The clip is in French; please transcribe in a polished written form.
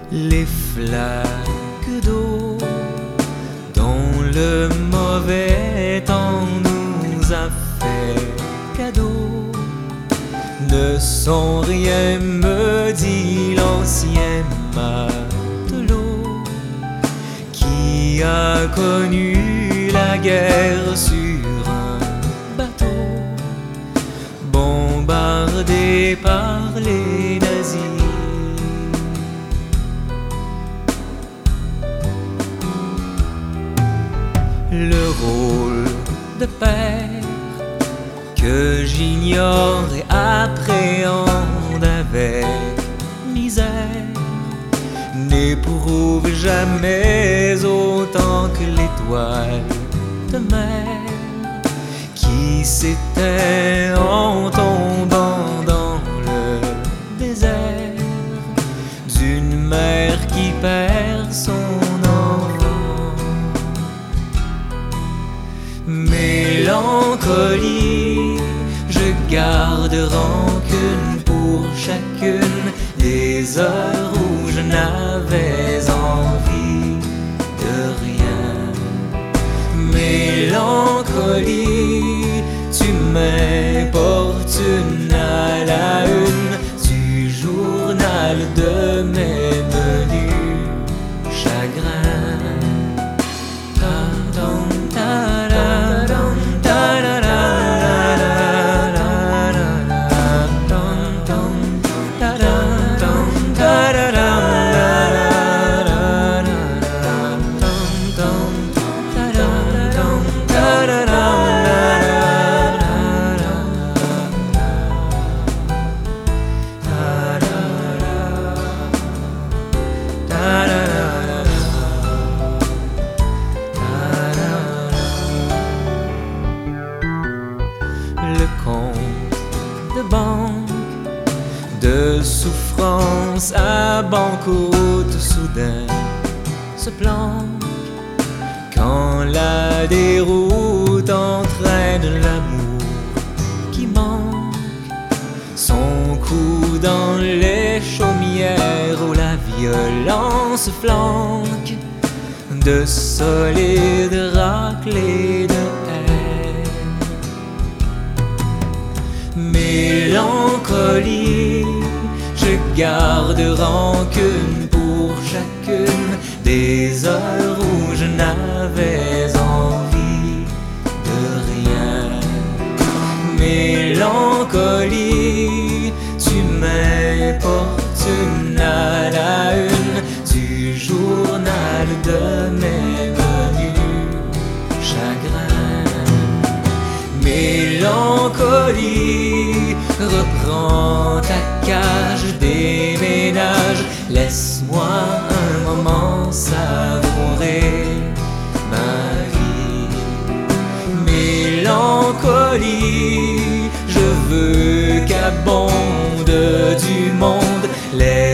les flaques d'eau dont le mauvais temps nous a fait cadeau ne sont rien, me dit l'ancien matelot qui a connu la guerre sur un bateau bombardé par les nazis. Le rôle de père que j'ignore et appréhende avec misère n'éprouve jamais autant que l'étoile de mer qui s'éteint en tombant dans le désert d'une mère qui perd son enfant. Mélancolie, je garde rancune pour chacune des heures où je n'avais envie de rien. Mélancolie, tu m'importunes à la une du journal de mes menus chagrins. Le compte de banque de souffrance à banqueroute soudain se planque quand la déroute entraîne l'amour qui manque son coup dans les chaumières où la violence flanque de solides raclées de haine. Mélancolie, je garde rancune pour chacune des heures où je n'avais envie de rien. Mélancolie, tu m'importunes à la une du journal de mes menus chagrins. Mélancolie, reprends ta cage des ménages, laisse-moi un moment savourer ma vie. Mélancolie, je veux qu'abonde du monde les